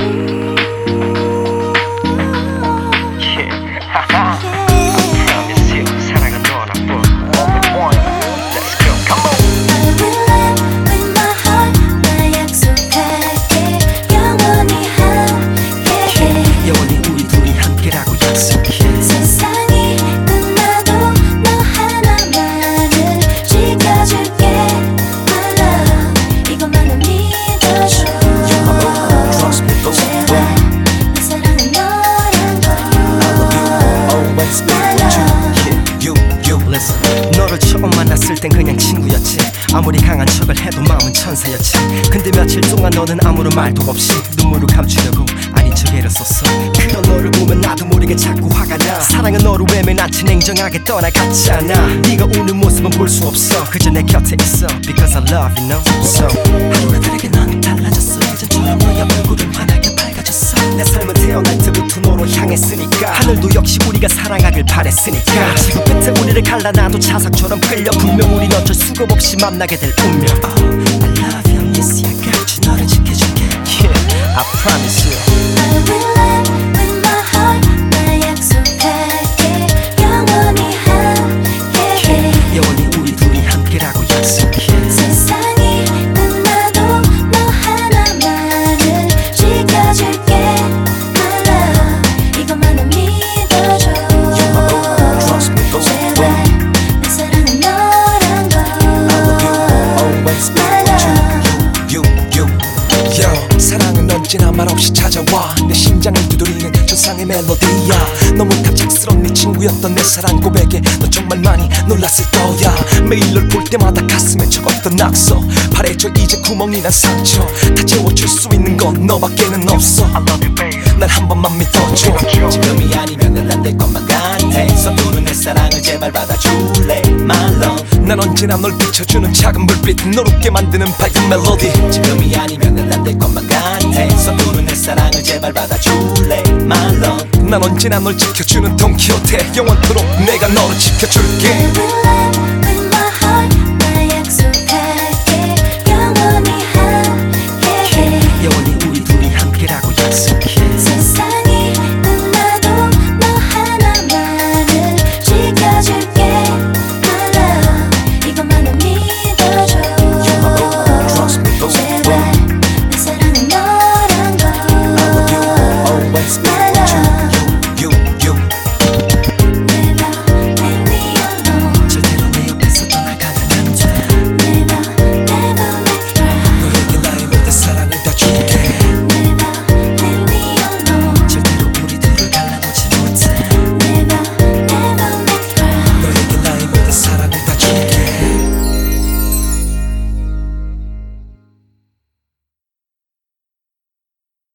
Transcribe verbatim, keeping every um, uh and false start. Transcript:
너를 처음 만났을 땐 그냥 친구였지. 아무리 강한 척을 해도 마음은 천사였지. 근데 며칠 동안 너는 아무런 말도 없이 눈물을 감추려고 아닌 척 애를 썼어. 그런 너를 보면 나도 모르게 자꾸 화가 나. 사랑은 너를 외면한채 냉정하게 떠나갔잖아. 네가 우는 모습은 볼 수 없어. 그저 내 곁에 있어 Because I love you know so. 하루가 다르게 넌 달라졌어. 예전처럼 너의 얼굴은 환하게 밝아졌어. 내 삶은 태어날 때부터 너로 향했으니까. 하늘도 역시 우리가 사랑하길 바랬으니까. 지구 끝에 우리를 갈라놔도 자석처럼 끌려. 분명 우린 어쩔 수가 없이 만나게 될 운명. Oh, I love you, yes, I got you. 너를 지켜줄게. Yeah, I promise you. I will live with my heart. 나 약속할게. 영원히 함께. 영원히 우리 둘이 함께라고 약속해. 세상이 끝나도 너 하나만을 지켜줄게. My love, 이것만은 믿어줘. Trust me, go 제발 내 사랑은 너란 걸. I love you, always be with you. You, you, yo. 사랑은 언제나 말없이 찾아와. 내 심장을 두드리는 천상의 멜로디야. 너무 갑작스런 네 친구였던 내 사랑 고백에 넌 정말 많이 놀랐을 거야. 매일 널 볼 때마다 가슴에 적었던 낙서 바래져 이제 구멍이 난 상처. 다 채워줄 수 있는 건 너밖에는 없어. I love you, babe. 난 한 번만 믿어줘. 지금이 아니면 안 될 것만 같아. 서투른 내 사랑을 제발 받아줄래 My love. 난 언제나 널 비춰주는 작은 불빛. 널 웃게 만드는 밝은 멜로디. 지금이 아니면 안 될 것만 같아. 서투른 내 사랑을 제발 받아줄래 My love. 난 언제나 널 지켜주는 돈키호테. 영원토록 내가 너를 지켜줄게. I will live